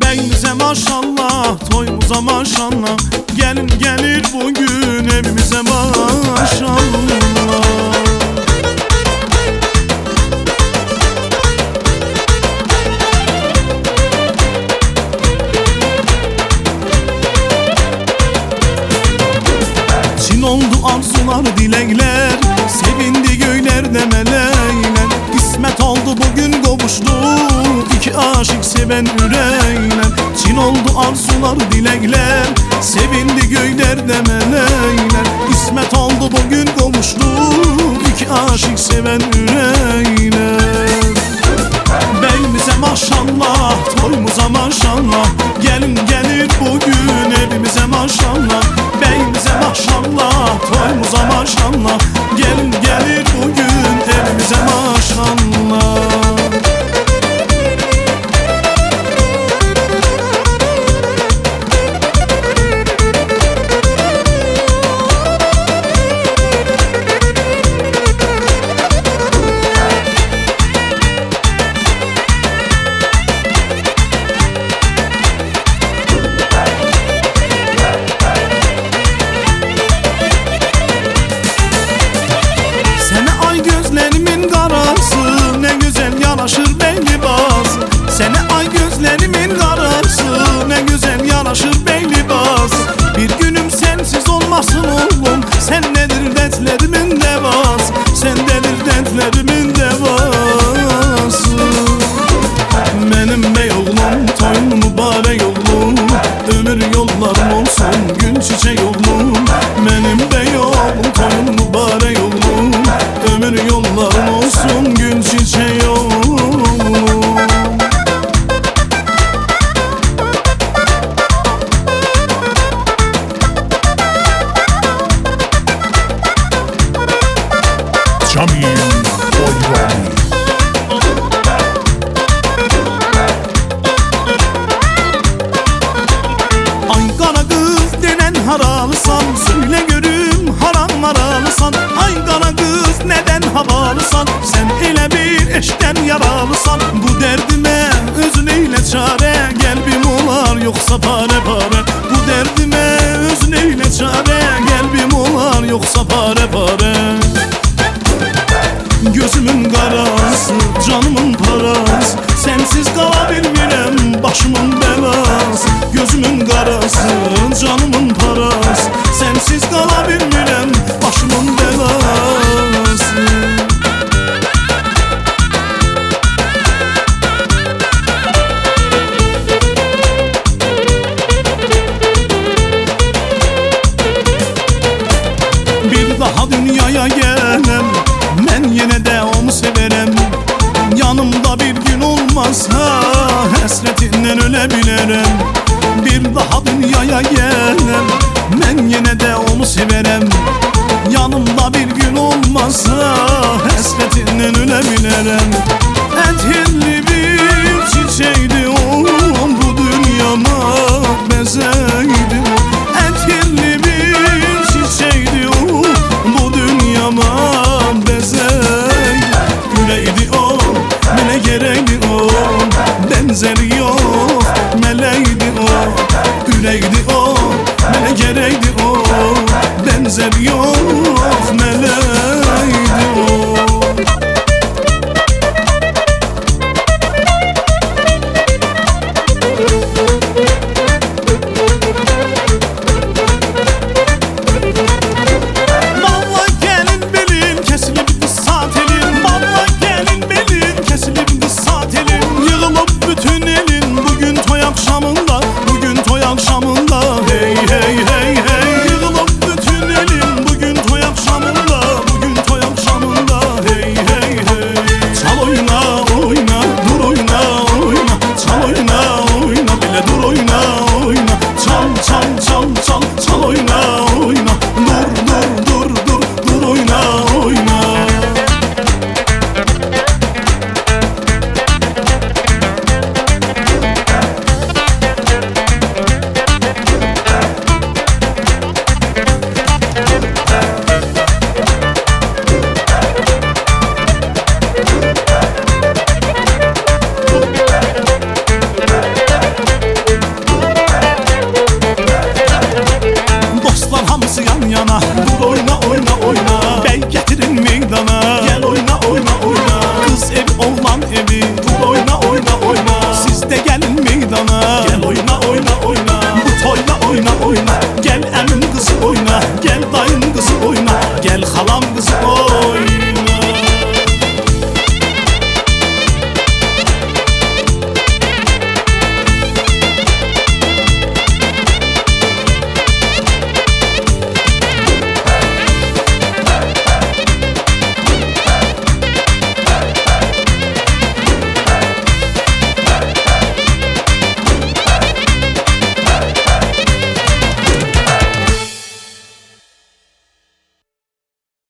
Beyimize maşallah, toyumuza maşallah. Gelin gelir bugün evimize maşallah. Çin oldu arzular, dilekler, sevindi göylerde melekler. İsmet oldu bugün kavuştuk iki aşık seven yüreğler. Çin oldu arzular, dilekler, sevindi göylerde melekler. İsmet oldu bugün kavuştuk iki aşık seven yüreğler. Beyimize maşallah, toyumuza maşallah. Gelin gelir bugün evimize maşallah. Beyimize maşallah, toyumuza maşallah. Gelin gelir bugün evimize maşallah. Yaraşır bey libası, sene ay gözlerimin karası. Ne güzel yaraşır bey libası. Bir günüm sensiz olmasın oğlum. Sen nedir dertlerimin devası, sendedir dertlerimin devası. Benim bey oğlum, toyun mübarek oğlum. Ömür yollarım olsun, gül çiçek oğlum. Benim bey oğlum, toyun mübarek oğlum. Ömür yollarım olsun, gül çiçek oğlum. Ay kara kız denen haralısan, söyle görüm haram haralısan. Ay kara kız neden havalısan, sen ele bir eşten yaralısan. Bu derdime özün eyle çare, gelbim olar yoksa pare pare. Bu derdime özün eyle çare, gelbim olar yoksa pare pare. Gözümün karası, canımın parası, sensiz kalabilmirem başımın belası. Gözümün karası, canımın parası, sensiz kalabilmirem başımın belası. Bir daha dünyaya gelem, ben yine de onu severim. Yanımda bir gün olmazsa hasretinden ölebilirim. Bir daha dünyaya gelem, ben yine de onu severim. Yanımda bir gün olmazsa hasretinden ölebilirim. Etkinli bir çiçeğiydi o, bu dünyama bezeydi. Etkinli bir çiçeğiydi o, bu dünyama bezeydi. Güleydi o, mele gereğdi o, benzeri yok, meleydi o. Güleydi o, mele gereğdi o, benzeri yok, meleydi.